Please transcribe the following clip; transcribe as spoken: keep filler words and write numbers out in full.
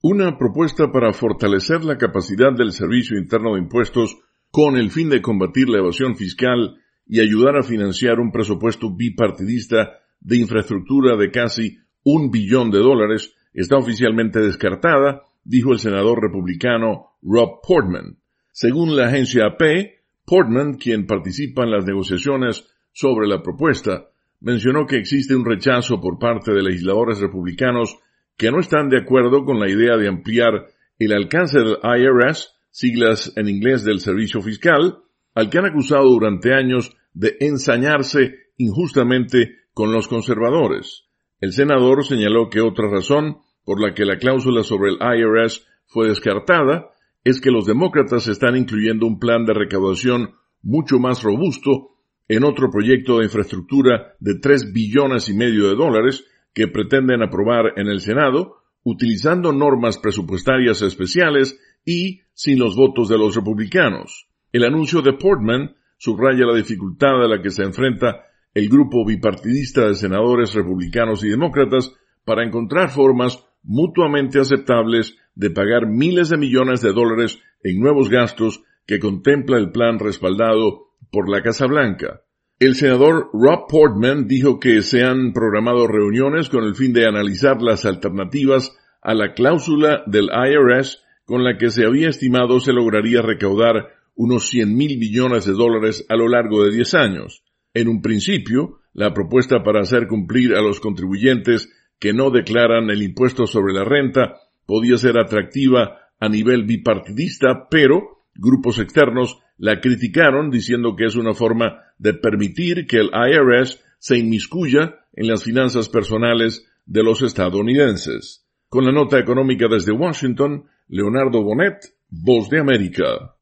Una propuesta para fortalecer la capacidad del Servicio Interno de Impuestos con el fin de combatir la evasión fiscal y ayudar a financiar un presupuesto bipartidista de infraestructura de casi un billón de dólares está oficialmente descartada, dijo el senador republicano Rob Portman. Según la agencia A P, Portman, quien participa en las negociaciones sobre la propuesta, mencionó que existe un rechazo por parte de legisladores republicanos que no están de acuerdo con la idea de ampliar el alcance del I R S, siglas en inglés del Servicio Fiscal, al que han acusado durante años de ensañarse injustamente con los conservadores. El senador señaló que otra razón por la que la cláusula sobre el I R S fue descartada es que los demócratas están incluyendo un plan de recaudación mucho más robusto en otro proyecto de infraestructura de tres billones y medio de dólares que pretenden aprobar en el Senado, utilizando normas presupuestarias especiales y sin los votos de los republicanos. El anuncio de Portman subraya la dificultad a la que se enfrenta el grupo bipartidista de senadores republicanos y demócratas para encontrar formas mutuamente aceptables de pagar miles de millones de dólares en nuevos gastos que contempla el plan respaldado por la Casa Blanca. El senador Rob Portman dijo que se han programado reuniones con el fin de analizar las alternativas a la cláusula del I R S con la que se había estimado se lograría recaudar unos cien mil millones de dólares a lo largo de diez años. En un principio, la propuesta para hacer cumplir a los contribuyentes que no declaran el impuesto sobre la renta podía ser atractiva a nivel bipartidista, pero grupos externos la criticaron diciendo que es una forma de permitir que el I R S se inmiscuya en las finanzas personales de los estadounidenses. Con la nota económica desde Washington, Leonardo Bonet, Voz de América.